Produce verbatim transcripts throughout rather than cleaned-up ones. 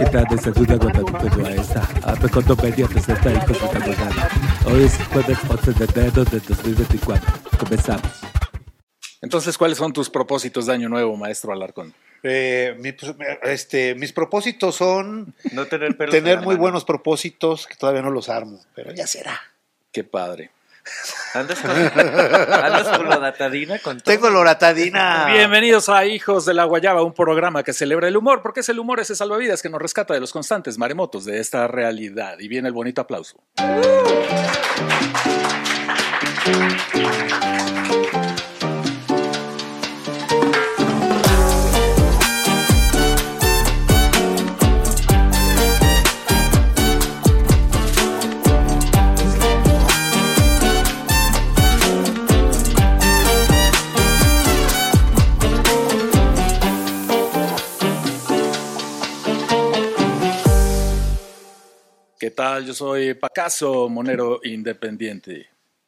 Kita de Segunda Guadalupe esta a Pecoto Media de Santa y Cosita Guadalajara. Hoy es jueves once de enero de dos mil veinticuatro. Comenzamos. Entonces, ¿cuáles son tus propósitos de año nuevo, maestro Alarcón? Eh, mi, este, mis propósitos son no tener, pelos tener muy mano. buenos propósitos, que todavía no los armo, pero ya será. Qué padre. ¿Andas con, ¿Andas con loratadina? Con todo? Tengo loratadina. Bienvenidos a Hijos de la Guayaba, un programa que celebra el humor, porque es el humor ese salvavidas que nos rescata de los constantes maremotos de esta realidad. Y viene el bonito aplauso. ¿Qué tal? Yo soy Pacaso, monero independiente.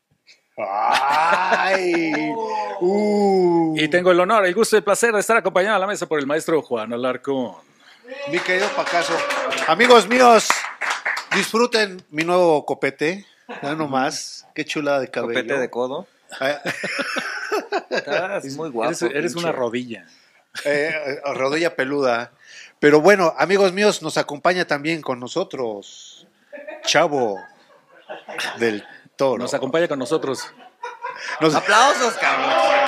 ¡Ay! Uh. Y tengo el honor, el gusto y el placer de estar acompañado a la mesa por el maestro Juan Alarcón. Mi querido Pacaso. Amigos míos, disfruten mi nuevo copete. Ya nomás. Qué chulada de cabello. ¿Copete de codo? Estás muy guapo. Eres, eres una rodilla. Eh, rodilla peluda. Pero bueno, amigos míos, nos acompaña también con nosotros Chavo del Toro. Nos acompaña con nosotros. Nos... ¡Aplausos, cabrón!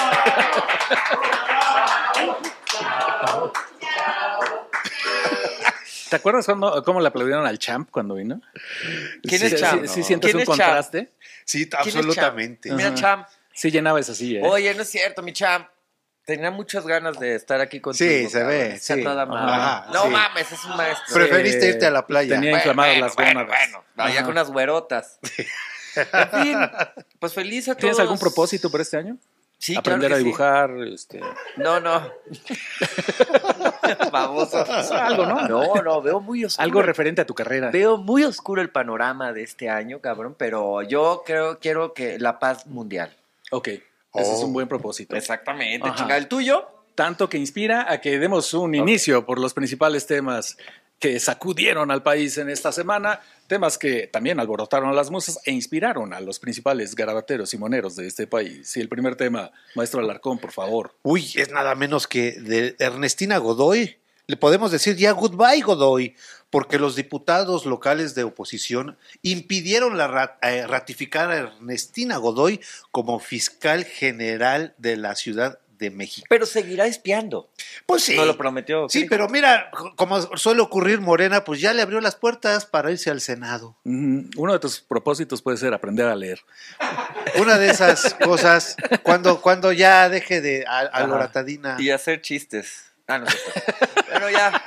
¿Te acuerdas cuando, cómo le aplaudieron al Champ cuando vino? ¿Quién sí, es Champ? Sí, sí sientes ¿Quién un es contraste. Champ? Sí, absolutamente. Mira, Champ. Sí llenaba esa silla, ¿eh? Oye, no es cierto, mi Champ. Tenía muchas ganas de estar aquí contigo. Sí, se cabrón. ve, Está sí. toda madre. Ajá, no sí. mames, es un maestro. Preferiste irte a la playa. Tenía Bueno, inflamadas bueno, las bueno, gónadas. bueno. Vaya con unas güerotas. En fin, pues feliz a todos. ¿Tienes algún propósito para este año? Sí, Aprender claro a que dibujar, este... sí. No, no. Baboso. Algo, ¿no? No, no, veo muy oscuro. Algo referente a tu carrera. Veo muy oscuro el panorama de este año, cabrón, pero yo creo quiero que la paz mundial. Ok, ese Oh. es un buen propósito. Exactamente, Ajá. chinga. ¿El tuyo? Tanto que inspira a que demos un Ok. inicio por los principales temas que sacudieron al país en esta semana, temas que también alborotaron a las musas e inspiraron a los principales garabateros y moneros de este país. Y el primer tema, maestro Alarcón, por favor. Uy, es nada menos que de Ernestina Godoy. Le podemos decir ya goodbye, Godoy, porque los diputados locales de oposición impidieron la rat- eh, ratificar a Ernestina Godoy como fiscal general de la Ciudad de México. Pero seguirá espiando. Pues sí. No lo prometió. Sí, pero mira, como suele ocurrir, Morena, pues ya le abrió las puertas para irse al Senado. Mm, Uno de tus propósitos puede ser aprender a leer. Una de esas cosas, cuando, cuando ya deje de a, a loratadina. Y hacer chistes. Ah, no sé. Bueno, ya.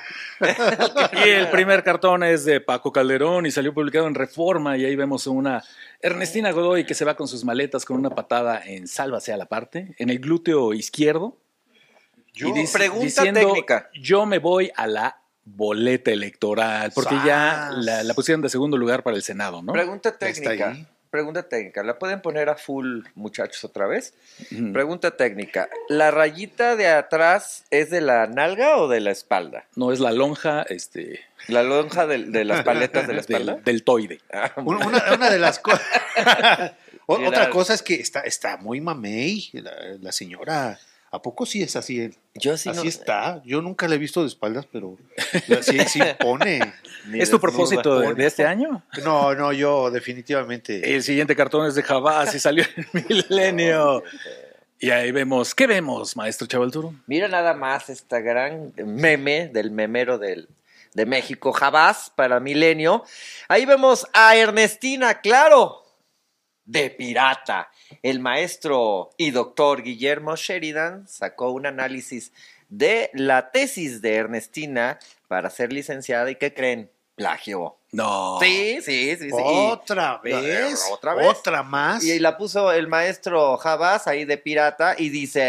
Y el primer cartón es de Paco Calderón y salió publicado en Reforma y ahí vemos una Ernestina Godoy que se va con sus maletas con una patada en sálvase a la parte, en el glúteo izquierdo. Yo, y dice- pregunta diciendo, técnica. yo me voy a la boleta electoral, porque ya ¡Sas! la, la pusieron de segundo lugar para el Senado, ¿no? Pregunta Está técnica. ahí. Pregunta técnica. ¿La pueden poner a full, muchachos, otra vez? Ujú. Pregunta técnica. ¿La rayita de atrás es de la nalga o de la espalda? No es la lonja este, ¿La lonja de, de las paletas de la espalda? del deltoide. Ah, Una, una- una de las cosas. Mira. Otra cosa es que está, está muy mamey la, la señora. ¿A poco sí es así? Yo sí así no- está. Yo nunca la he visto de espaldas, pero sí, sí pone. Ni ¿Es tu de- propósito ni de, de este año? No, no, yo definitivamente. El siguiente cartón es de Jabás y salió en Milenio. Y ahí vemos, ¿qué vemos, maestro Chavalturo? Mira nada más esta gran meme del memero del, de México, Jabás para Milenio. Ahí vemos a Ernestina, claro, de pirata. El maestro y doctor Guillermo Sheridan sacó un análisis de la tesis de Ernestina para ser licenciada y ¿qué creen? Plagio. No. Sí, sí, sí, sí. Otra Y- vez. Otra vez. Otra más. Y la puso el maestro Jabás ahí de pirata y dice,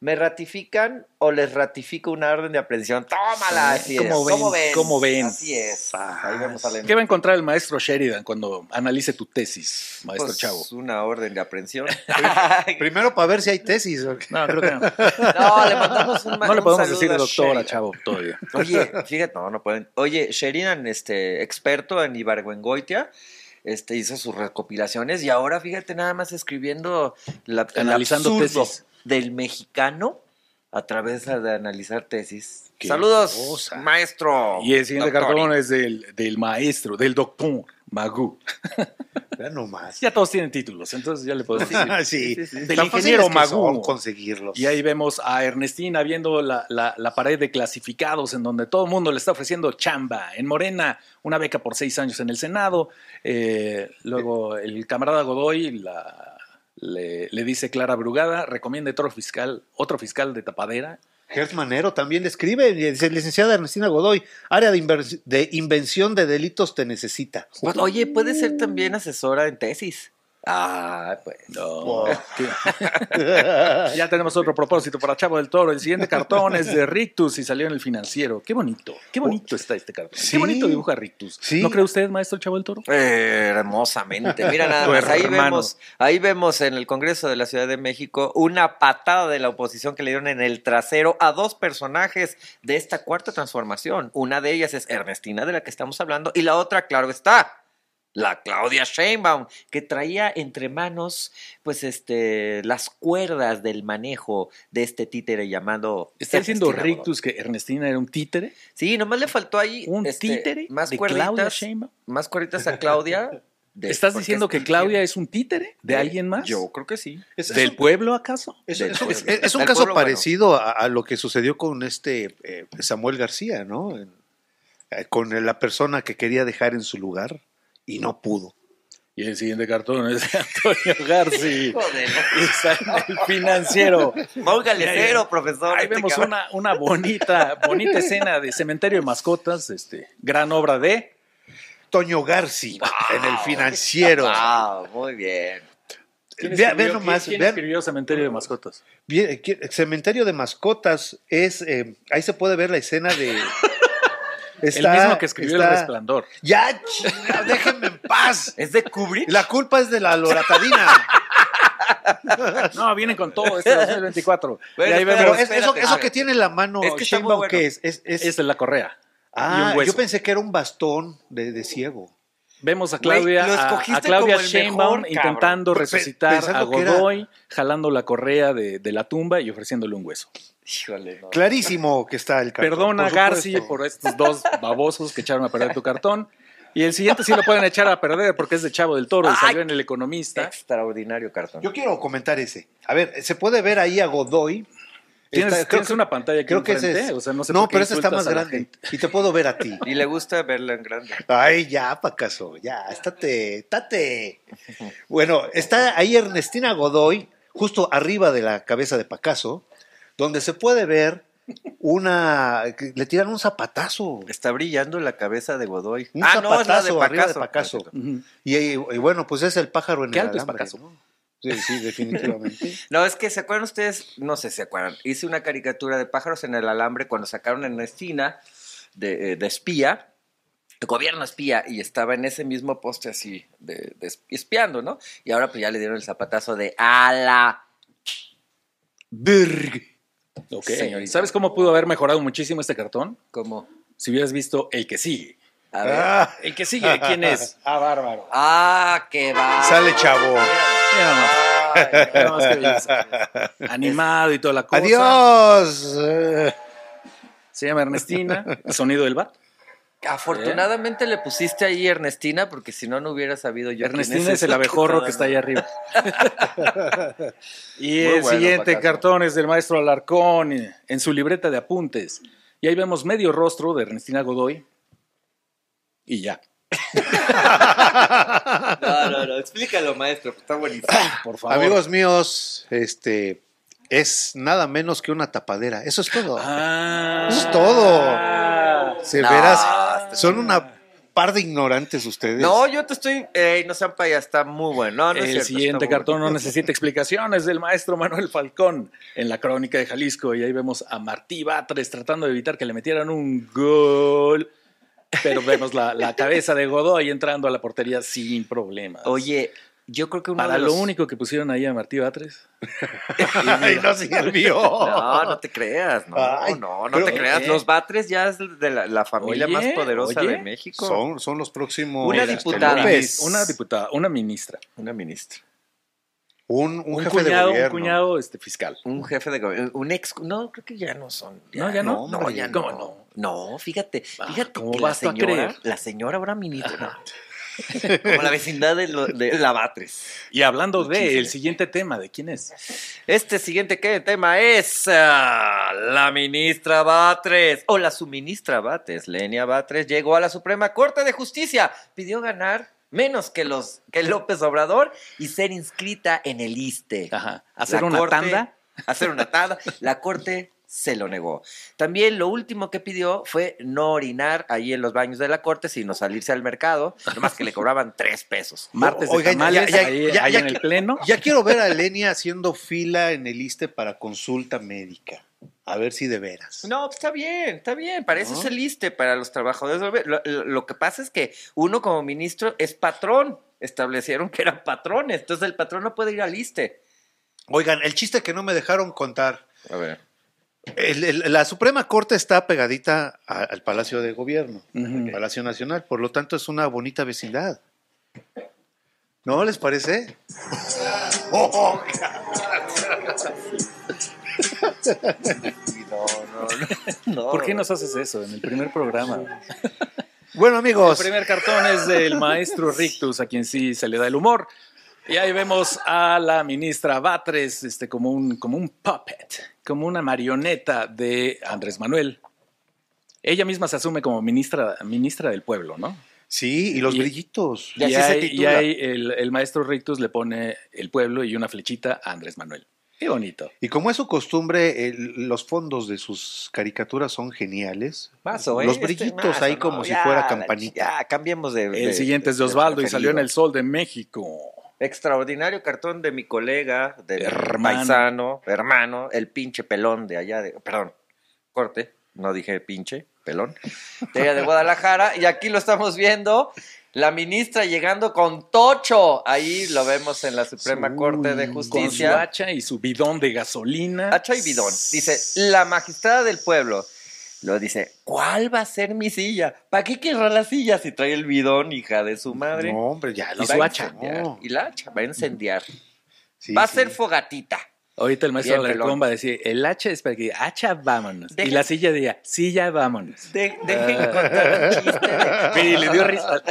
¿Me ratifican o les ratifico una orden de aprehensión? ¡Tómala! Así es. ¿Cómo ven? ¿Cómo ven? ¿Cómo ven? Así es. Ahí vemos a la ¿Qué va a encontrar el maestro Sheridan cuando analice tu tesis, maestro Pues, Chavo? una orden de aprehensión. Primero para ver si hay tesis. ¿o qué? No, creo que no. No, le mandamos un ma- No le un podemos saludo decir a doctor a Sheridan. Chavo todavía. Oye, fíjate, no, no pueden. Oye, Sheridan, este, experto en Ibargüengoitia, este, hizo sus recopilaciones y ahora, fíjate, nada más escribiendo la, el Analizando absurdo tesis. del mexicano a través de analizar tesis. Qué Saludos, cosa. maestro. Y el siguiente doctor. cartón es del, del maestro, del doctor Magoo. Ya nomás. Ya todos tienen títulos, entonces ya le podemos decir. Sí, sí, sí. Del Tan ingeniero fáciles que son Magoo. conseguirlos. Y ahí vemos a Ernestina viendo la, la, la pared de clasificados en donde todo el mundo le está ofreciendo chamba. En Morena, una beca por seis años en el Senado. Eh, luego el camarada Godoy la, le, le dice Clara Brugada, recomienda otro fiscal, otro fiscal de tapadera. Gers Manero también le escribe, dice, licenciada Ernestina Godoy, área de, inver- de invención de delitos te necesita. Pues, oye, puede ser también asesora en tesis. Ah, pues. No. Wow. ¿Qué? Ya tenemos otro propósito para Chavo del Toro. El siguiente cartón es de Rictus y salió en el Financiero. Qué bonito, qué bonito está este cartón. Sí. Qué bonito dibuja Rictus. Sí. ¿No cree usted, maestro Chavo del Toro? Eh, hermosamente. Mira nada Tu más. Ahí hermano. vemos, ahí vemos en el Congreso de la Ciudad de México una patada de la oposición que le dieron en el trasero a dos personajes de esta cuarta transformación. Una de ellas es Ernestina, de la que estamos hablando, y la otra, claro está, la Claudia Sheinbaum, que traía entre manos, pues, este, las cuerdas del manejo de este títere llamado. ¿Está diciendo Ernestina Rictus que Ernestina era un títere? Sí, nomás le faltó ahí ¿Un este, títere más de cuerditas, Claudia Sheinbaum? más cuerditas a Claudia. de- ¿Estás porque diciendo es que títere. Claudia es un títere de De- alguien más? Yo creo que sí. Es, es ¿Del un, pueblo acaso? es- del es un- pueblo. es- es un Del caso pueblo, bueno. parecido a, a lo que sucedió con este eh, Samuel García, ¿no? En- eh, con la persona que quería dejar en su lugar y no pudo. Y el siguiente cartón es de Antonio Garci. Joder. Y está en el Financiero. Póngale Ahí- cero, profesor. Ahí este vemos cabrón. una, una bonita, bonita escena de Cementerio de Mascotas, este, gran obra de... Toño Garci en el Financiero. Wow, muy bien. ¿Quién Vea- escribió- vean nomás, ¿quién vean. escribió Cementerio de Mascotas? Bien, eh, qui- Cementerio de Mascotas es, eh, ahí se puede ver la escena de... el mismo que escribió está- El Resplandor. Ya, chinga, déjenme en paz. ¿Es de Kubrick? La culpa es de la loratadina. No, vienen con todo este dos mil veinticuatro. Bueno, y ahí espera, Pero vemos, es- eso, espérate, eso espérate. que tiene en la mano Es que está muy Sheinbaum, bueno. ¿qué es? Es, es- esta es la correa. y ah, un hueso. yo pensé que era un bastón de, de ciego. Vemos a Güey, Claudia, lo a- escogiste a, Claudia como el Sheinbaum mejor, cabrón. intentando Pe- resucitar a pensando que era- Godoy, jalando la correa de, de la tumba y ofreciéndole un hueso. Híjole, no. Clarísimo que está el cartón. Perdona, por Garci, supuesto. por estos dos babosos que echaron a perder tu cartón. Y el siguiente sí lo pueden echar a perder porque es de Chavo del Toro y Ay. salió en El Economista. Extraordinario cartón. Yo quiero comentar ese. A ver, se puede ver ahí a Godoy. ¿Tienes, Está- tienes creo- una pantalla aquí Creo que ese enfrente? es. O sea, no sé no, por qué pero ese está insultas más a la grande. gente. Y te puedo ver a ti. Y le gusta verla en grande. Ay, ya, Pacaso, ya, estate, estate. Bueno, está ahí Ernestina Godoy, justo arriba de la cabeza de Pacaso, donde se puede ver una. Que le tiran un zapatazo. Está brillando la cabeza de Godoy. Un ah, no, es la de zapatazo arriba de Pacaso. Pacaso. Ujú. Y, y- y bueno, pues es el pájaro en ¿Qué el alto es alambre, Pacaso? ¿no? Sí, sí, definitivamente. No, es que se acuerdan ustedes, no sé si se acuerdan, hice una caricatura de pájaros en el alambre cuando sacaron a Ernestina de, eh, de espía, de gobierno espía, y estaba en ese mismo poste así, de, de espiando, ¿no? Y ahora pues ya le dieron el zapatazo de ala. Berg. Ok. Señorita. ¿Sabes cómo pudo haber mejorado muchísimo este cartón? Como, Si hubieras visto el que sigue. a ver. Ah, El que sigue, ¿quién es? ah, bárbaro. Ah, qué va. Sale chavo. Mira nomás. Mira nomás qué belleza. Animado y toda la cosa. Adiós. Eh, Se llama Ernestina. El sonido del bat. Afortunadamente le pusiste ahí Ernestina, porque si no, no hubiera sabido yo. quién Ernestina es el esa abejorro toda que está ahí la- arriba. Y Muy el bueno, siguiente Pacaso. cartón es del maestro Alarcón eh, en su libreta de apuntes. Y ahí vemos medio rostro de Ernestina Godoy. Y ya. No, no, no, explícalo, maestro, está buenísimo. Por favor. Amigos míos, este es nada menos que una tapadera. Eso es todo. Ah. Eso es todo. Ah. Se No, verás, está son una par de ignorantes ustedes. No, yo te estoy... Ey, no sean payas, está muy bueno. No, no es El cierto, siguiente está muy cartón bueno. no necesita explicaciones del maestro Manuel Falcón en la Crónica de Jalisco. Y ahí vemos a Martí Batres tratando de evitar que le metieran un gol. Pero vemos la, la cabeza de Godoy entrando a la portería sin problemas. Oye, yo creo que uno Para de los... lo único que pusieron ahí a Martí Batres. Ay, no sirvió. No, no te creas, no, Ay, no, no pero- te creas. ¿eh? Los Batres ya es de la, la familia Oye, más poderosa oye. de México. Son, son los próximos. Una este, diputada. López. Una diputada, una ministra. Una ministra. Un, un, Un jefe cuñado, de un gobierno. cuñado este, fiscal. Un jefe de gobierno, un ex, no, creo que ya no son. No, ya no. No, hombre, ya ¿cómo no. No, fíjate, Ah, fíjate ¿cómo que la vas tú a señora, creer? la señora ahora ministra, no. Como la vecindad de, lo- de la Batres. Y hablando de Muchísimo. el siguiente tema, ¿de quién es? Este siguiente ¿qué? tema es ah, la ministra Batres, o la suministra Batres, Lenia Batres, llegó a la Suprema Corte de Justicia, pidió ganar menos que los que López Obrador y ser inscrita en el I S S S T E. Ajá. ¿Hacer La una corte- tanda? Hacer una tanda. La Corte se lo negó. También lo último que pidió fue no orinar ahí en los baños de la Corte, sino salirse al mercado, nomás que le cobraban tres pesos. Martes de Oigan, tamales, ya- ya- ahí, ya- ahí ya en el que- pleno. Ya quiero ver a Lenia haciendo fila en el I S S S T E para consulta médica. A ver si de veras. No, pues está bien, está bien. Para eso ¿No? es el I S S S T E, para los trabajadores. Lo, lo- lo que pasa es que uno como ministro es patrón. Establecieron que eran patrones. Entonces el patrón no puede ir al I S S S T Oigan, el chiste que no me dejaron contar. E. A ver. El- el- la Suprema Corte está pegadita a- al Palacio de Gobierno, Ujú. Palacio Nacional. Por lo tanto, es una bonita vecindad. ¿No les parece? Oh, No, no, no. no. ¿Por qué nos haces eso en el primer programa? bueno, El amigos. primer cartón es del maestro Rictus, a quien sí se le da el humor. Y ahí vemos a la ministra Batres este, como, un, como un puppet, como una marioneta de Andrés Manuel. Ella misma se asume como ministra, ministra del pueblo, ¿no? Sí, y los Y- brillitos. Y así Y, se ahí, y titula. ahí el, el maestro Rictus le pone el pueblo y una flechita a Andrés Manuel. Qué bonito. Y como es su costumbre, el- los fondos de sus caricaturas son geniales. Mazo, ¿eh? Los Este brillitos mazo, ahí no, como si ya, fuera la campanita. ch- Ya, cambiemos de. El de- siguiente es de de Osvaldo y preferido. salió en El Sol de México. Extraordinario cartón de mi colega, de mi Hermano. paisano, hermano, el pinche pelón de allá de. Perdón, corte, no dije pinche, pelón. De allá de Guadalajara. Y aquí lo estamos viendo. La ministra llegando con Tocho. Ahí lo vemos en la Suprema Uy, Corte de Con su Justicia. hacha y su bidón de gasolina. Hacha y bidón. Dice, la magistrada del pueblo. Lo dice, ¿cuál va a ser mi silla? ¿Para qué quiero la silla si trae el bidón, hija de su madre? No, hombre, ya. Y lo su va a hacha. incendiar. Y la hacha va a incendiar. Sí, va a sí. ser fogatita. Ahorita el maestro Bien, Alarcón pelón. va a decir, el hacha es para que, hacha, vámonos. Deja- Y la silla diga, silla, vámonos. De- dejen contar un chiste. de- Y le dio risa.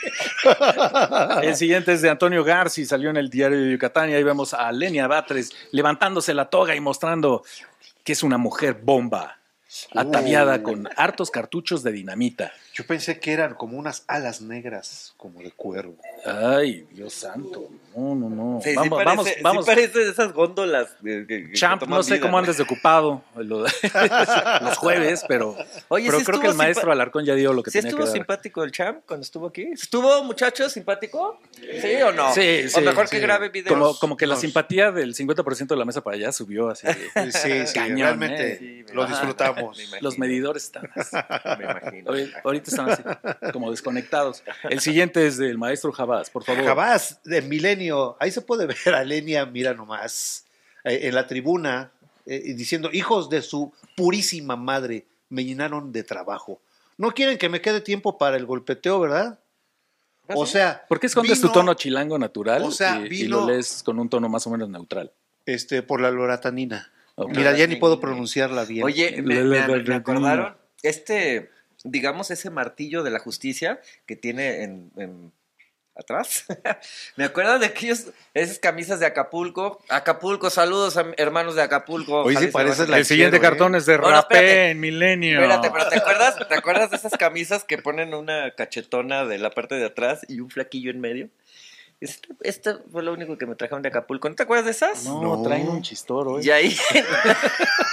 El siguiente es de Antonio Garci, salió en el diario de Yucatán y ahí vemos a Lenia Batres levantándose la toga y mostrando que es una mujer bomba, ataviada Uh. con hartos cartuchos de dinamita. Yo pensé que eran como unas alas negras, como de cuervo. Ay, Dios santo. No, no, no. Sí, sí vamos, parece, vamos, sí vamos. parece de esas góndolas. que- que- que Champ, toman no sé vida, cómo ¿no? andes de ocupado lo- los jueves, pero, Oye, pero sí creo estuvo que el simpa- maestro Alarcón ya dio lo que ¿Sí tenía estuvo que dar. simpático el Champ cuando estuvo aquí? ¿Estuvo, muchacho, simpático? ¿Sí o no? Sí, O sí, mejor sí. que grabe videos. Como, como que la Nos- simpatía del cincuenta por ciento de la mesa para allá subió así. Sí, sí, Cañón, realmente ¿eh? Sí, me lo imagino, disfrutamos. me imagino, Los medidores están así. Me imagino. Oye, ahorita están así, como desconectados. El siguiente es del maestro Jabás, por favor. Jamás, de Milenio. Ahí se puede ver a Lenia, mira nomás, eh, en la tribuna, eh, diciendo, hijos de su purísima madre, me llenaron de trabajo. No quieren que me quede tiempo para el golpeteo, ¿verdad? O sea, ¿Por qué escondes tu vino, tono chilango natural o sea, y, y vino- lo lees con un tono más o menos neutral? este, por la loratanina. Ok. Mira, ya ni puedo pronunciarla bien. Oye, me, me- me acordaron, este, digamos, ese martillo de la justicia que tiene en, en- atrás. Me acuerdo de aquellos, esas camisas de Acapulco. Acapulco, saludos a hermanos de Acapulco. Oye, sí Jalisco, pareces Jalisco. la- El siguiente Lanchero, cartón ¿eh? es de No, no, Rapé espérate. en Milenio. Espérate, pero ¿te acuerdas, ¿te acuerdas de esas camisas que ponen una cachetona de la parte de atrás y un flaquillo en medio? Este, este fue lo único que me trajeron de Acapulco. ¿No te acuerdas de esas? No, No. traen un chistor hoy. Y ahí,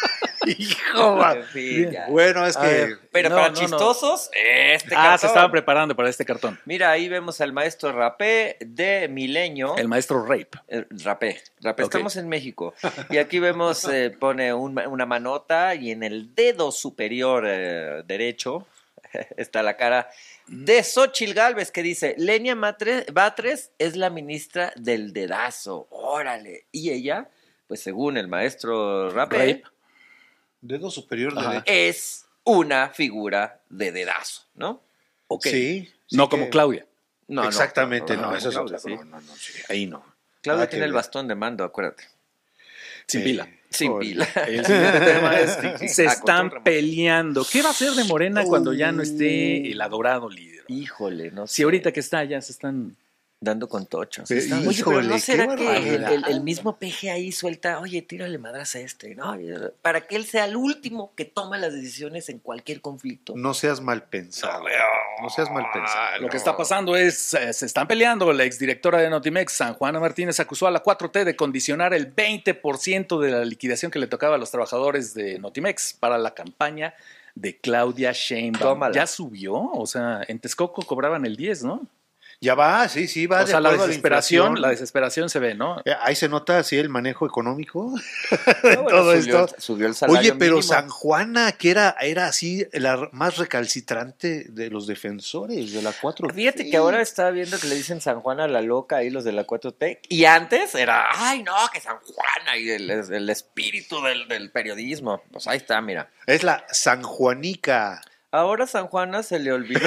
Hijo, va. En fin, ya. Bueno, es A que... ver. Pero No, para no, no. chistosos, este Ah, cartón. se estaban preparando para este cartón. Mira, ahí vemos al maestro Rapé de Milenio. El maestro Rape. Eh, Rapé, Rapé, Ok. estamos en México. Y aquí vemos, eh, pone un- una manota y en el dedo superior eh, derecho está la cara de Xóchitl Gálvez que dice, Lenia Matre- Batres es la ministra del dedazo. Órale. Y ella, pues según el maestro Rapé, Rape. Dedo superior Ajá. derecho. es una figura de dedazo, ¿no? Ok. Sí. sí No que- como Claudia. No, no, Exactamente, no, no, eso es Claudia, otra. sí. No, no, no, sí, ahí no. Claudia Nada que tiene el ver. bastón de mando, acuérdate. Sin Eh, pila. Sin Híjole. pila. El siguiente tema es, Sí, se a están control remoto. peleando. ¿Qué va a hacer de Morena cuando ya no Uh. esté el adorado líder? Híjole, no sé. Si ahorita que está ya se están... Dando con tochos. Pero, Está- Oye, híjole, pero ¿no qué será que el, barbaridad. el- el mismo peje ahí suelta, oye, tírale madras a este, ¿no? Para que él sea el último que toma las decisiones en cualquier conflicto. No seas mal pensado. No seas mal pensado. Lo que está pasando es, eh, se están peleando. La exdirectora de Notimex, San Juana Martínez, acusó a la cuatro T de condicionar el veinte por ciento de la liquidación que le tocaba a los trabajadores de Notimex para la campaña de Claudia Sheinbaum. Tómala. ¿Ya subió? O sea, en Texcoco cobraban el diez, ¿no? Ya va, sí, sí, va O de sea, la acuerdo a desesperación, inflación. la desesperación se ve, ¿no? Eh, Ahí se nota así el manejo económico. No, bueno, todo subió, esto. subió el salario Oye, pero mínimo. San Juana, que era, era así la más recalcitrante de los defensores de la cuatro T. Fíjate que ahora estaba viendo que le dicen San Juana la loca ahí los de la cuatro T. Y antes era, ay no, que San Juana y el, el espíritu del, del periodismo. Pues ahí está, mira. Es la San Juanica. Ahora San Juana se le olvidó.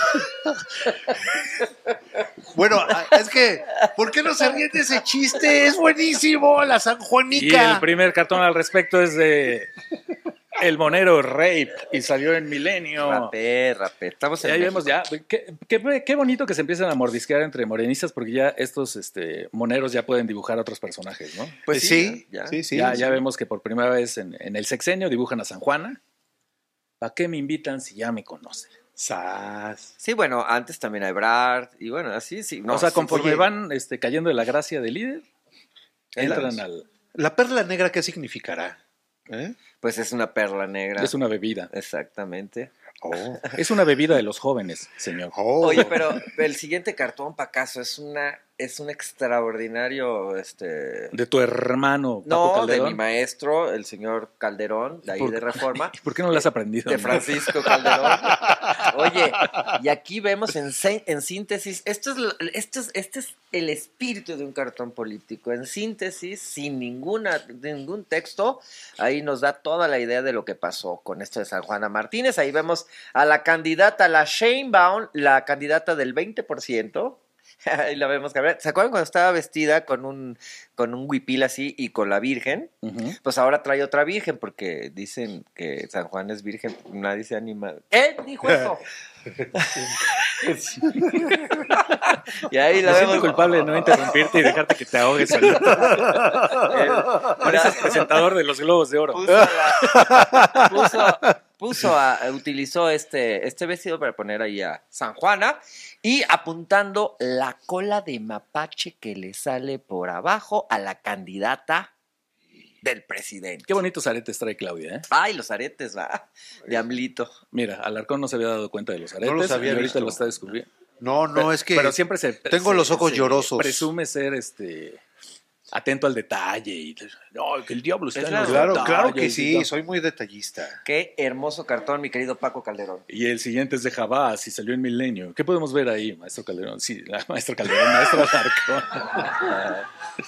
Bueno, es que, ¿por qué no se ríen de ese chiste? Es buenísimo, la San Y Juanica. el primer cartón al respecto es de El Monero Rape y salió en Milenio. Rapé, rapé. Estamos Y en ahí México. vemos ya, qué, qué- qué bonito que se empiezan a mordisquear entre morenistas porque ya estos este, moneros ya pueden dibujar a otros personajes, ¿no? Pues sí, ya, ya. sí, sí. ya, sí. ya vemos que por primera vez en, en el sexenio dibujan a San Juana. ¿Para qué me invitan si ya me conocen? Sas. Sí, bueno, antes también a Ebrard y bueno, así sí. No, o sea, sí, conforme oye, van este, cayendo de la gracia del líder, entran Las- al... La perla negra, ¿qué significará? ¿Eh? Pues es una perla negra. Es una bebida. Exactamente. Oh. Es una bebida de los jóvenes, señor. Oh. Oye, pero el siguiente cartón, Pacaso, es una, es un extraordinario, este... De tu hermano, Paco No, de Calderón. mi maestro, el señor Calderón, de ahí ¿Por- de Reforma. ¿Por qué no lo has aprendido? De no? Francisco Calderón. Oye, y aquí vemos en, sé- en síntesis, esto es, lo- esto es, este es el espíritu de un cartón político. En síntesis, sin ninguna, ningún texto, ahí nos da toda la idea de lo que pasó con esto de San Juana Martínez. Ahí vemos a la candidata, la Sheinbaum, la candidata del veinte por ciento. Ahí la vemos cabrear. ¿Se acuerdan cuando estaba vestida con un, con un huipil así y con la Virgen? Ujú. Pues ahora trae otra virgen porque dicen que San Juan es virgen, nadie se anima. ¿Qué dijo eso? Y ahí la Me siento vemos. culpable de no interrumpirte y dejarte que te ahogues solito. Eh, Pareces presentador de los Globos de Oro. puso, la- puso- puso a, utilizó este, este vestido para poner ahí a San Juana y apuntando la cola de mapache que le sale por abajo a la candidata del presidente. Qué bonitos aretes trae Claudia, ¿eh? Ay, los aretes, va, de Amlito. Mira, Alarcón no se había dado cuenta de los aretes. los había y ahorita visto. lo está descubriendo. No, no, Pero- es que Pero siempre se... tengo se- los ojos se llorosos. Presume ser este... atento al detalle. Y, no, que el diablo está Es en la- los Claro, detalles claro que y sí, tal. soy muy detallista. Qué hermoso cartón, mi querido Paco Calderón. Y el siguiente es de Jabás y salió en Milenio. ¿Qué podemos ver ahí, maestro Calderón? Sí, la- maestro Calderón, maestro Alarcón.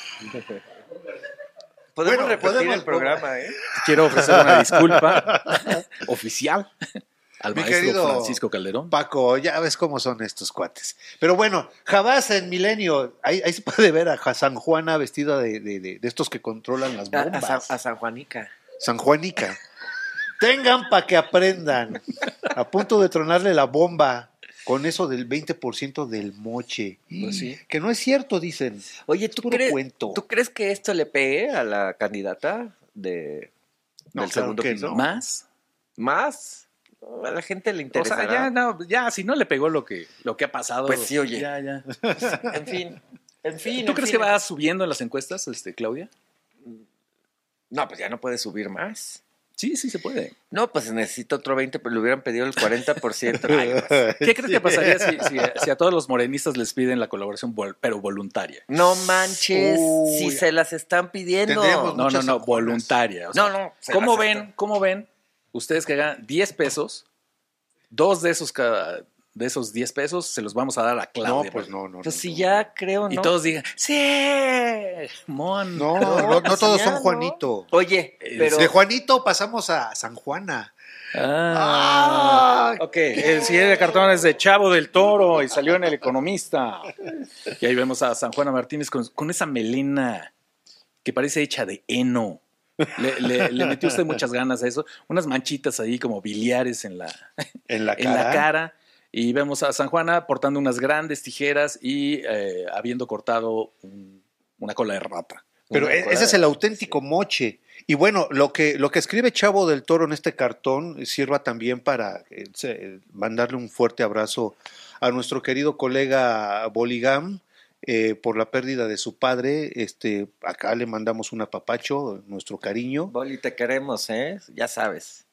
Podemos Bueno, repetir podemos- el programa, ¿eh? Quiero ofrecer una disculpa oficial al Mi maestro querido Francisco Calderón. Paco, ya ves cómo son estos cuates. Pero bueno, Jabás en Milenio, ahí, ahí se puede ver a Ja- San Juana vestida de, de- de- de estos que controlan las A, a bombas. San, a San Juanica. San Juanica. Tengan para que aprendan. A punto de tronarle la bomba con eso del veinte por ciento del moche. Pues sí. Que no es cierto, dicen. Oye, Es ¿tú puro crees, cuento. ¿tú crees que esto le pegue a la candidata de, No, del claro segundo que piso? no. ¿Más? ¿Más? A la gente le O interesa. sea, ya, no, ya, si no le pegó lo que, lo que ha pasado. Pues sí, oye. Ya, ya. En fin. En fin. ¿Tú en crees fin. que va subiendo en las encuestas, este, Claudia? No, pues ya no puede subir más. Sí, sí se puede. No, pues necesito otro veinte, pero le hubieran pedido el cuarenta por ciento. Ay, pues. ¿Qué crees que pasaría si, si, si a todos los morenistas les piden la colaboración, vol- pero voluntaria? No manches, Uy. si se las están pidiendo. Tendríamos- No, no, Muchas no, sanjuanas. voluntaria. O sea, No, no. se ¿Cómo las ven, están- cómo ven ustedes que ganan diez pesos? Dos de esos, cada- de esos diez pesos se los vamos a dar a No, Claudia. pues no, no. Pues no, si no. ya creo, ¿no? Y todos digan, ¡sí! ¡Mon! No, no, no pues todos ya, son ¿no? Juanito. Oye, pero... De Juanito pasamos a San Juana. Ah. Ok, el siguiente cartón es de Chavo del Toro y salió en El Economista. Y ahí vemos a San Juana Martínez con, con esa melena que parece hecha de heno. Le, le- le metió usted muchas ganas a eso. Unas manchitas ahí como biliares en la, En la en cara. la cara. Y vemos a San Juana portando unas grandes tijeras y eh, habiendo cortado un- una cola de rata. Pero Una e- cola ese es de- el auténtico moche. Y bueno, lo que, lo que escribe Chavo del Toro en este cartón sirva también para eh, se- mandarle un fuerte abrazo a nuestro querido colega Boligam eh, por la pérdida de su padre. Este, acá le mandamos un apapacho, nuestro cariño. Boli, te queremos, ¿eh? Ya sabes.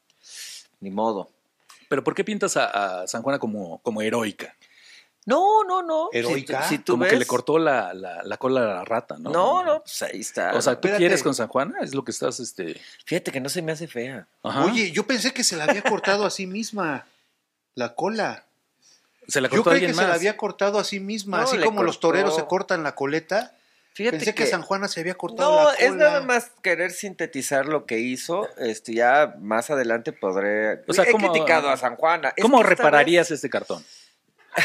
Ni modo. Pero ¿por qué pintas a, a San Juana como, como heroica? No, no, no. ¿Heroica? Si, tú- si tú Como ves... que le cortó la, la, la cola a la rata, ¿no? No, no, pues ahí está. O sea, ¿tú Espérate. quieres con San Juana? Es lo que estás, este... Fíjate que no se me hace fea. Ajá. Oye, yo pensé que se la había cortado a sí misma, la cola. se la Yo cortó creí que alguien se la más. había cortado a sí misma, No, así le como los cortó. toreros se cortan la coleta. Fíjate Pensé que... San Juana se había cortado No, la cola. es nada más querer sintetizar lo que hizo. Este, ya más adelante podré. O sea, He ¿cómo- criticado a San Juana. Es ¿Cómo que esta repararías este cartón? vez-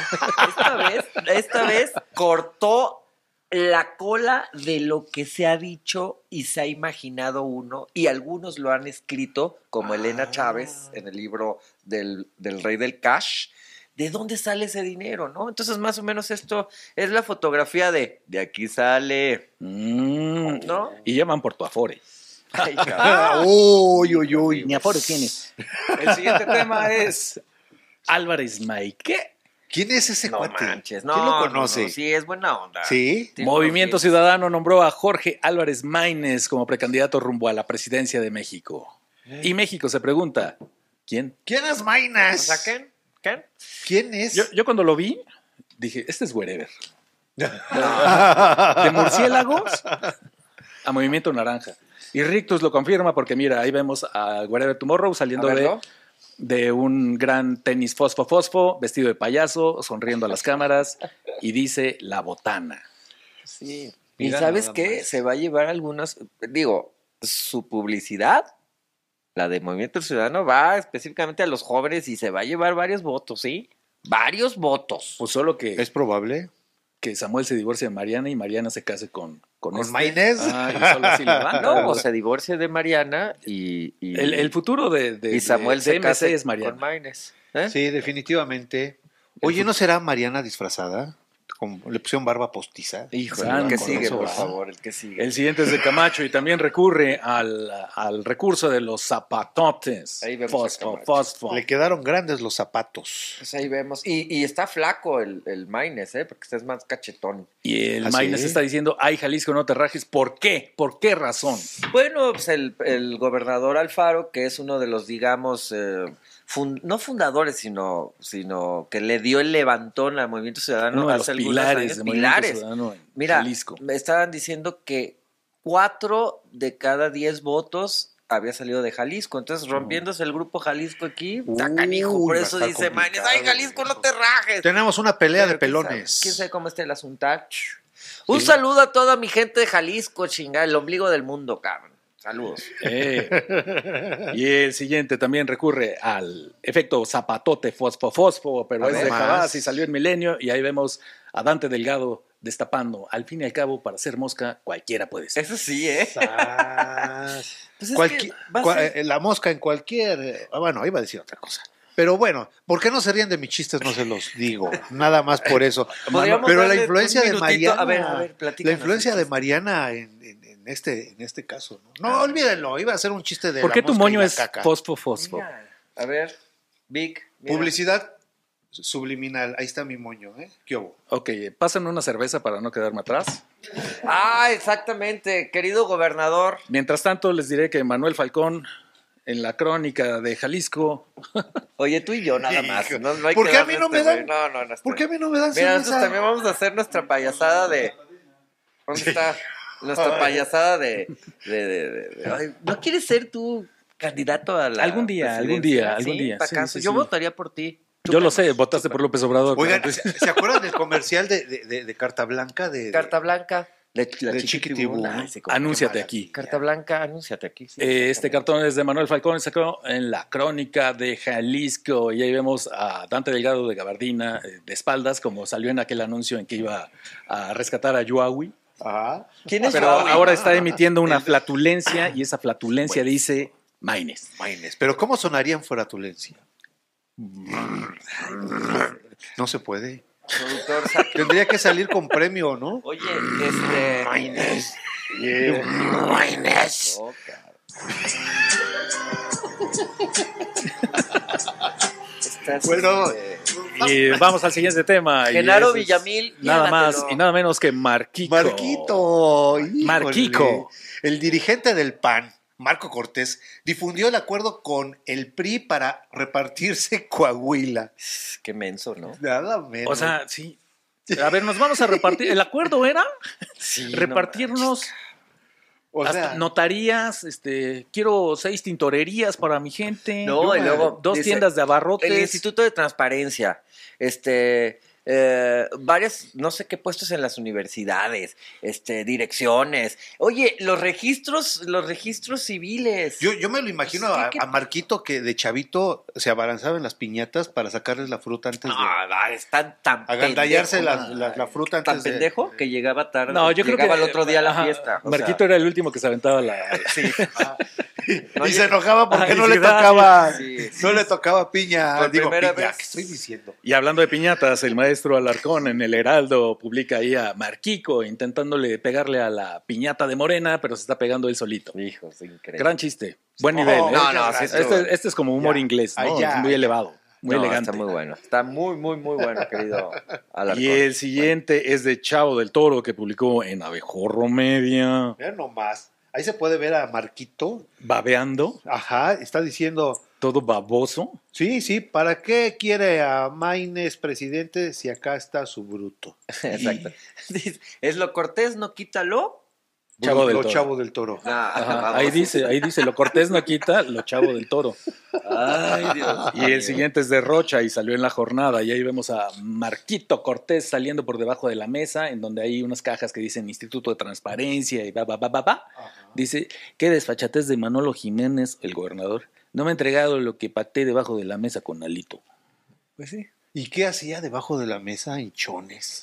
esta vez, esta vez cortó la cola de lo que se ha dicho y se ha imaginado uno, y algunos lo han escrito, como Elena Ah. Chávez en el libro del, del Rey del Cash. ¿De dónde sale ese dinero, no? Entonces, más o menos esto es la fotografía de de aquí sale. Mm, ¿No? Y llaman por tu Afore. Ay, cabrón. Ah, uy, uy, uy. Ni Afore tienes. El siguiente tema es Álvarez Maike. ¿Quién es ese No cuate? manches, no, ¿Quién lo no, conoce? no, sí, es buena onda. ¿Sí? Tiene Movimiento unos pies. Ciudadano nombró a Jorge Álvarez Maínez como precandidato rumbo a la presidencia de México. Y México se pregunta, ¿quién? ¿Quién es O Mainas? sea, ¿quién? ¿Quién? ¿Quién es? Yo, yo cuando lo vi, dije, este es Wherever. De murciélagos a Movimiento Naranja. Y Rictus lo confirma porque mira, ahí vemos a Wherever Tomorrow saliendo A de, verlo. de un gran tenis fosfo fosfo, vestido de payaso, sonriendo a las cámaras y dice la botana. Sí. ¿Y Mira sabes nada qué? más. Se va a llevar algunas, digo, su publicidad, la de Movimiento Ciudadano, va específicamente a los jóvenes y se va a llevar varios votos, ¿sí? Varios votos. Pues solo que, ¿Es probable? que Samuel se divorcie de Mariana y Mariana se case con con, ¿Con este. Maínez? Ah, y solo así le van. No, o se divorcia de Mariana y... y el, el futuro de, de, y Samuel de se C M C casa es Mariana. con Maínez. ¿Eh? Sí, definitivamente. Oye, ¿no será Mariana disfrazada? Como le pusieron barba postiza. Híjole, Santo, el que con sigue, eso por va. favor, el que sigue. El siguiente es de Camacho y también recurre al, al recurso de los zapatotes. Ahí vemos a Fosfo, Camacho. fosfo. Le quedaron grandes los zapatos. Pues ahí vemos. Y, y está flaco el, el Maínez, ¿eh? Porque este es más cachetón. Y el ¿Ah, Maínez sí? está diciendo, ay, Jalisco, no te rajes. ¿Por qué? ¿Por qué razón? Bueno, pues el, el gobernador Alfaro, que es uno de los, digamos, eh, fun- no fundadores, sino, sino que le dio el levantón al Movimiento Ciudadano Uno de los hace algunos pilares años. de Movimiento Pilares. Ciudadano en Mira, Jalisco. me estaban diciendo que cuatro de cada diez votos había salido de Jalisco. Entonces, rompiéndose el grupo Jalisco aquí, está canijo. Uy, Por va a eso estar dice Maínez, complicado, ay, Jalisco, no eso. te rajes. Tenemos una pelea Pero de quién sabe- pelones. ¿Quién sabe cómo está el asunto? Un saludo a toda mi gente de Jalisco, chingada, el ombligo del mundo, cabrón. Saludos. Eh. Y el siguiente también recurre al efecto zapatote fosfo fosfo, pero A es ver. de Más. Jabás y salió en Milenio y ahí vemos a Dante Delgado destapando. Al fin y al cabo, para ser mosca, cualquiera puede ser. Eso sí, ¿eh? Sas. Pues es Cualqui- que va a cua- ser- eh, La mosca en cualquier... eh, Bueno, iba a decir otra cosa. Pero bueno, ¿por qué no se ríen de mis chistes? No se los digo. Nada más por eso. Podríamos Pero la darle influencia un de minutito. Mariana... A ver, a ver, la platícanos influencia el de chiste. Mariana en, en- en este, en este caso. No, no olvídenlo. Iba a ser un chiste de ¿Por la qué tu mosca y moño la es caca. fosfo fosfo? Mira, a ver, Vic. mira. Publicidad subliminal. Ahí está mi moño, ¿eh? ¿Qué hubo? Ok, pásame una cerveza para no quedarme atrás. Ah, exactamente, querido gobernador. Mientras tanto, les diré que Manuel Falcón en la crónica de Jalisco. Oye, tú y yo nada más. No, no hay ¿Por que qué a mí darle no me este dan? güey. No, no, no. ¿Por qué a mí no me dan Mira, nosotros cerveza? también vamos a hacer nuestra payasada de... ¿Dónde está? Nuestra Ay. payasada de... de, de, de- de- Ay, ¿no quieres ser tú candidato a la Algún día, algún presidencia? día, algún Sí, día. pa' Sí, acaso. sí, Yo sí. votaría por ti. Yo lo sé, Chúpanos, votaste por chúpanos. López Obrador. Oigan, pero- ¿se, se acuerdan del comercial de, de, de- de Carta Blanca? De, de- Carta Blanca. De, la de Chiquitibuna. Chiquitibuna. Ay, sí, como Anúnciate qué aquí. Carta Blanca, anúnciate aquí. sí, Eh, este exactamente. cartón es de Manuel Falcón, sacó en la crónica de Jalisco. Y ahí vemos a Dante Delgado de Gabardina eh, de espaldas, como salió en aquel anuncio en que iba a rescatar a Yuawi. Ajá. ¿Quién es Pero Joawi? ahora está emitiendo una flatulencia y esa flatulencia dice Maines. Maines. Pero ¿cómo sonaría en flatulencia? No se puede. Productor, saque- Tendría que salir con premio, ¿no? Oye, este... Maines. Maines. No, cabrón. Estás, Bueno, este, Y vamos al siguiente tema. y Genaro ese es Villamil, Nada más llévatelo. y nada menos que Marquico. Marquito. híjole. Marquico. El dirigente del P A N, Marco Cortés, difundió el acuerdo con el P R I para repartirse Coahuila. Qué menso, ¿no? Nada menos. O sea, sí. A ver, nos vamos a repartir. El acuerdo era Sí, repartirnos O hasta sea, notarías. Este, quiero seis tintorerías para mi gente. No, y luego dos dice, tiendas de abarrotes. El Instituto de Transparencia, este, eh, varias, no sé qué puestos en las universidades, este, direcciones. Oye, los registros, los registros civiles. yo, yo me lo imagino Sí, a, que- a Marquito que de chavito se abalanzaba en las piñatas para sacarles la fruta antes de Ah, va, están tan agandallarse pendejo, la, ¿no? la- la fruta tan antes de... pendejo que llegaba tarde. No, yo creo que llegaba el otro día a la ajá, fiesta. o Marquito sea, era el último que se aventaba la. no, y yo- se enojaba porque Ay, no le sí, gracias. tocaba Sí, sí, no le tocaba piña. Por Digo, primera piña, vez. ¿qué estoy diciendo? Y hablando de piñatas, el maestro Alarcón en el Heraldo publica ahí a Marquico intentándole pegarle a la piñata de Morena, pero se está pegando él solito. Hijos, increíble. Gran chiste. Buen Oh, nivel. ¿eh? no, no, muchas sí, gracias. Este, este es como humor Ya. inglés, ¿no? Ay, ya, Es muy ya. elevado, muy No, elegante. Está muy bueno. Está muy, muy, muy bueno, querido Alarcón. Y el siguiente es de Chavo del Toro, que publicó en Abejorro Media, Mira nomás. Ahí se puede ver a Marquito. babeando, Ajá, está diciendo, todo baboso. sí, sí, ¿para qué quiere a Maines presidente si acá está su bruto? Exacto. Dice, es lo cortés, no quítalo. Chavo del Lo Toro. Chavo del Toro. Ah, Ajá, vamos. ahí dice, ahí dice, lo cortés no quita, lo Chavo del Toro. Ay, Dios. Y el siguiente es de Rocha y salió en la jornada. Y ahí vemos a Marquito Cortés saliendo por debajo de la mesa, en donde hay unas cajas que dicen Instituto de Transparencia y va, va, va, va, va. Dice, qué desfachatez de Manolo Jiménez, el gobernador. No me ha entregado lo que paté debajo de la mesa con Alito. Pues sí. ¿Y qué hacía debajo de la mesa hinchones?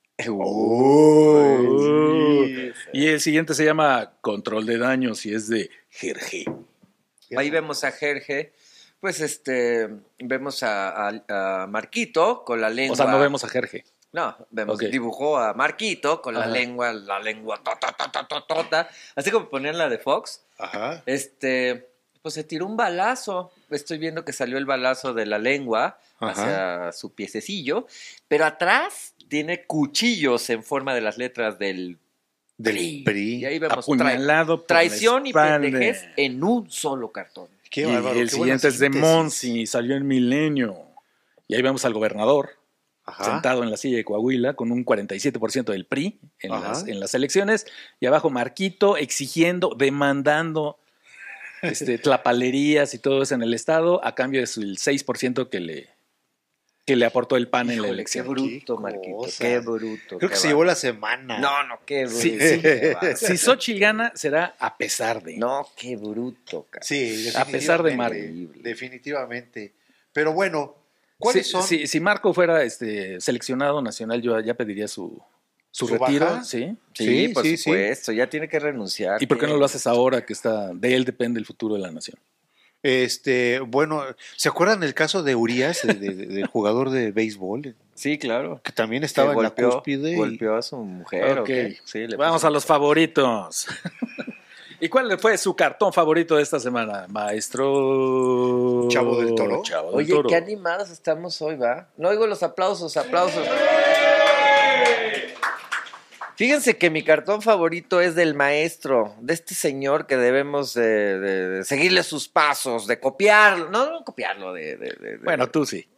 Uy. Y el siguiente se llama Control de Daños y es de Jerge. Ahí vemos a Jerge, pues este, vemos a, a- a Marquito con la lengua. O sea, no vemos a Jerge. No, vemos, Ok. dibujó a Marquito con la Ajá. lengua, la lengua tota, tota, tota, tota, así como ponían la de Fox. Ajá. Este, pues se tiró un balazo. Estoy viendo que salió el balazo de la lengua hacia su piececillo, pero atrás tiene cuchillos en forma de las letras del Del Y P R I. ahí vemos trai- Apuñalado por traición la y espalda. pendejez en un solo cartón. Qué Y bárbaro, el qué buena siguiente es de síntesis. Monsi, salió en Milenio. Y ahí vemos al gobernador Ajá. sentado en la silla de Coahuila con un cuarenta y siete por ciento del P R I en Ajá. las, en las elecciones. Y abajo Marquito exigiendo, demandando este, tlapalerías y todo eso en el Estado a cambio del seis por ciento que le, que le aportó el P A N en la Híjole, qué elección. bruto, Qué Marquito, cosa. qué bruto. Creo qué que se va- llevó la semana. No, no, qué bruto. Sí, sí. qué va- Si Xochitl gana, será a pesar de. No, qué bruto, cara. Sí, A pesar de definitivamente, Mar- definitivamente. Pero bueno, ¿cuáles si, son? si- si Marco fuera este, seleccionado nacional, yo ya pediría su, su, ¿Su retiro. baja? ¿Sí? Sí, Sí, por sí, sí. supuesto, ya tiene que renunciar. ¿Y por qué no tiene- lo haces ahora que está de él depende el futuro de la nación? Este, bueno, ¿se acuerdan el caso de Urias, de- de- del jugador de béisbol? Sí, claro. Que también estaba Que en golpeó, la cúspide. y- golpeó a su mujer. ¿o Ok. qué? Sí, le Vamos puso- a los favoritos. ¿Y cuál fue su cartón favorito de esta semana, maestro? Chavo del Toro. Chavo del Oye, Toro. qué animados estamos hoy, ¿va? No oigo los aplausos, aplausos. Fíjense que mi cartón favorito es del maestro, de este señor que debemos de, de- de seguirle sus pasos, de copiarlo, no, no copiarlo, de, de- de- de- Bueno, tú sí.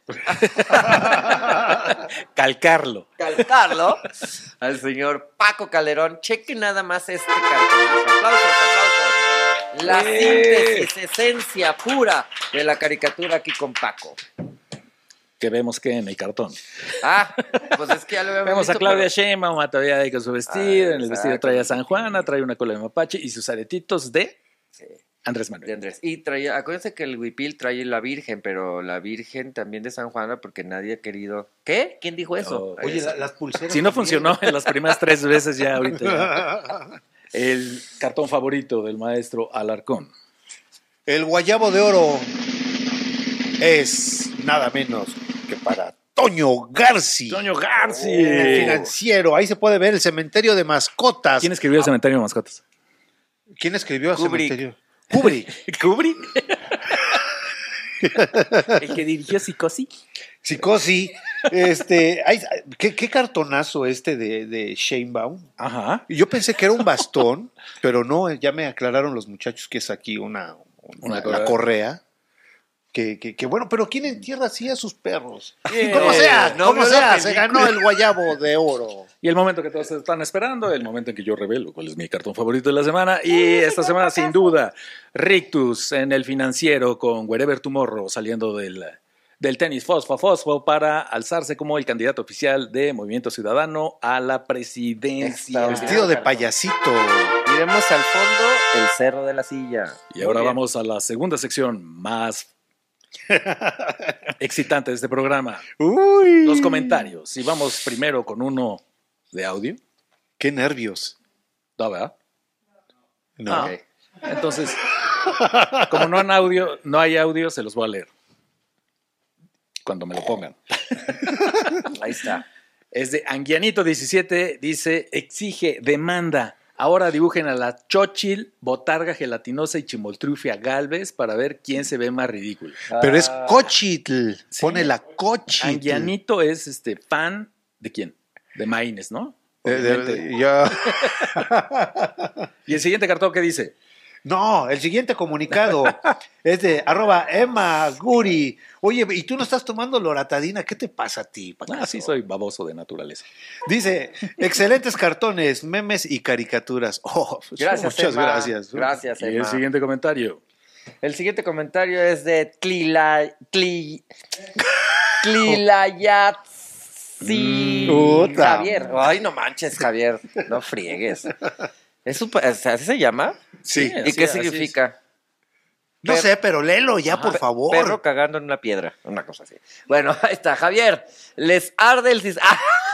Calcarlo. calcarlo al señor Paco Calderón. Chequen nada más este cartonazo. Aplausos, aplausos. La ¡Eh! síntesis, esencia pura de la caricatura aquí con Paco. Que vemos que en el cartón. Ah, pues es que ya lo habíamos Vemos a visto, Claudia pero- Sheinbaum todavía ahí con su vestido. Ah, en el vestido exacto. trae a San Juana, trae una cola de mapache y sus aretitos de Sí, Andrés de Manuel. Andrés. Y traía, acuérdense que el huipil trae la Virgen, pero la Virgen también de San Juana porque nadie ha querido. ¿Qué? ¿Quién dijo eso? Oh, Oye, la- las pulseras. Si no también. funcionó en las primeras tres veces, ya ahorita. ya. El cartón favorito del maestro Alarcón. El guayabo de oro es nada menos que para Toño Garci. Toño Garci. El financiero. Ahí se puede ver el cementerio de mascotas. ¿Quién escribió el cementerio de mascotas? ¿Quién escribió el Kubrick. cementerio? Kubrick. ¿Kubrick? ¿El que dirigió Psicosis? Psicosis. Este, hay- ¿qué, qué cartonazo este de, de Sheinbaum. Ajá. Yo pensé que era un bastón, pero no, ya me aclararon los muchachos que es aquí una, una, Una la correa. correa. Que, que, que bueno, pero ¿quién entierra así a sus perros? Bien. Como sea, No como vio la sea, se película. ganó el guayabo de oro. Y el momento que todos están esperando, el momento en que yo revelo cuál es mi cartón favorito de la semana. Y esta semana, sin duda, Rictus en el financiero con Wherever Tomorrow saliendo del, del tenis Fosfo a Fosfo para alzarse como el candidato oficial de Movimiento Ciudadano a la presidencia. Vestido de payasito. Y vemos al fondo el cerro de la silla. Y ahora Muy bien. vamos a la segunda sección más excitante de este programa. Uy. Los comentarios. Y vamos primero con uno de audio. Qué nervios. ¿No, verdad? No. Ah. Ok. Entonces, como no, en audio, no hay audio, se los voy a leer. Cuando me lo pongan. Ahí está. Es de Anguianito diecisiete, dice, exige, demanda. Ahora dibujen a la Chochil, Botarga Gelatinosa y Chimoltrufia Galvez para ver quién se ve más ridículo. Pero es Ah, Cochitl. Sí. Pone la Cochitl. Anguianito es este fan de quién? De Maines, ¿no? Eh, de- Obviamente. ya. Y el siguiente cartón que dice, No, el siguiente comunicado es de arroba Emma Guri. Oye, ¿y tú no estás tomando loratadina? ¿Qué te pasa a ti, Pacaso? ah, sí soy baboso de naturaleza. Dice, excelentes cartones, memes y caricaturas. Oh, pues, Gracias, muchas Emma. gracias. Gracias, Y el Emma. siguiente comentario. El siguiente comentario es de Tlila, Tli, Tlilayatsi Mm, puta. Javier. Ay, no manches, Javier. No friegues. ¿Es un pa- ¿Así se llama? Sí. Sí. ¿Y Así- qué así significa? No Per- sé, pero léelo ya, Ajá. por favor. Perro cagando en una piedra. Una cosa así. Bueno, ahí está, Javier. Les arde el cis. ¡Ah!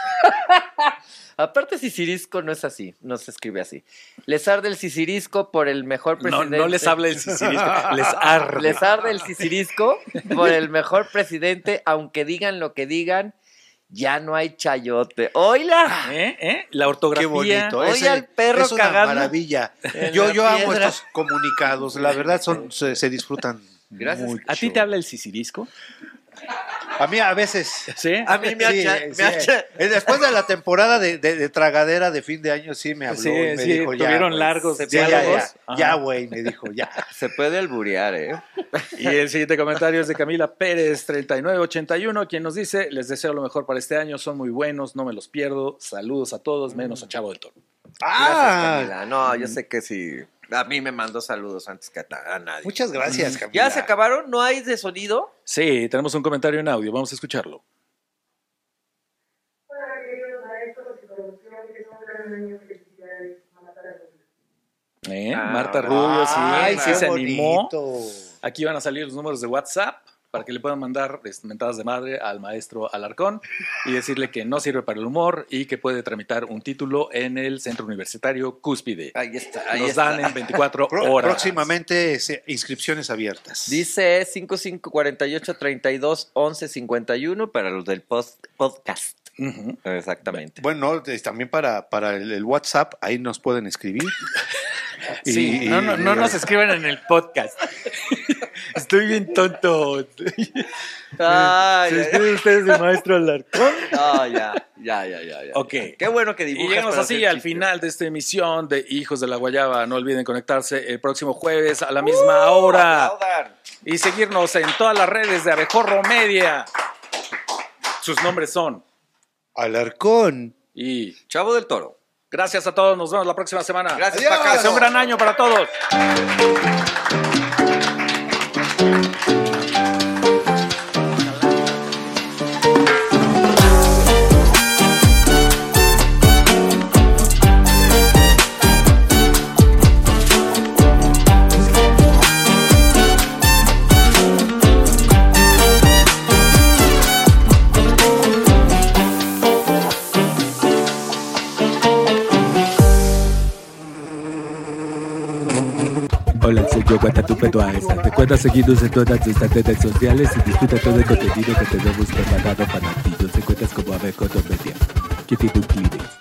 Aparte, Sicirisco no es así. No se escribe así. Les arde el Sicirisco por el mejor No, presidente. no les habla el sicirisco, les arde. Les arde el Sicirisco por el mejor presidente, aunque digan lo que digan, ya no hay chayote. ¡Oíla! ¿Eh? ¿Eh? La Qué ortografía. bonito. Oye, ese- al perro es una cagando maravilla. en Yo, la yo amo piedra. estos comunicados. La verdad, son, se, se disfrutan. Gracias. mucho. ¿A ti te habla el sicirisco? A mí a veces. Sí. A mí me Sí, hacha, sí. me hacha. Eh, Después de la temporada de, de- de tragadera de fin de año, sí me habló. Sí, y me sí, dijo, ya, tuvieron güey. largos Sí, ya, diálogos. ya, Ajá. ya, güey, me dijo, ya. Se puede alburear, ¿eh? Y el siguiente comentario es de Camila Pérez, treinta y nueve ochenta y uno, quien nos dice, les deseo lo mejor para este año, son muy buenos, no me los pierdo, saludos a todos, menos a Chavo del Toro. Gracias, Ah, Camila. No, yo sé que sí. A mí me mandó saludos antes que a, a nadie. muchas gracias, Camila. ¿Ya se acabaron? ¿No hay de sonido? Sí, tenemos un comentario en audio, vamos a escucharlo. Hola, queridos maestros y producción, que son gran año, felicidades, Marta Rubio. ¿Eh? Ah, Marta Rubio, sí, Ay, sí qué se animó. bonito. Aquí van a salir los números de WhatsApp para que le puedan mandar este, mentadas de madre al maestro Alarcón y decirle que no sirve para el humor y que puede tramitar un título en el Centro Universitario Cúspide. Ahí está, ahí Nos está. dan en veinticuatro Pro- horas. próximamente se- inscripciones abiertas. Dice cinco cinco cuatro ocho treinta y dos once cincuenta y uno para los del post podcast. Ujú. Exactamente. Bueno, es también para, para el, el WhatsApp, ahí nos pueden escribir. Sí, Y- no, no, no nos escriban en el podcast. Estoy bien tonto. Ay, ¿Se ay, escriben ustedes de maestro Alarcón? no, ya, Ya, ya, ya, ya. Ok. Qué bueno que Y dibujas. llegamos para así hacer al chistes. final de esta emisión de Hijos de la Guayaba. No olviden conectarse el próximo jueves a la misma hora. Aplaudan. Y seguirnos en todas las redes de Abejorro Media. Sus nombres son. Alarcón. Y Chavo del Toro. gracias a todos. Nos vemos la próxima semana. Gracias, Adiós. Pacaso. Que sea un gran año para todos. Hola, soy yo, Guatatupeto Aesa. Recuerda seguirnos en todas nuestras redes sociales y disfruta todo el contenido que tenemos preparado para ti. Nos encuentras como Abejorro Media, que tiene un cliente.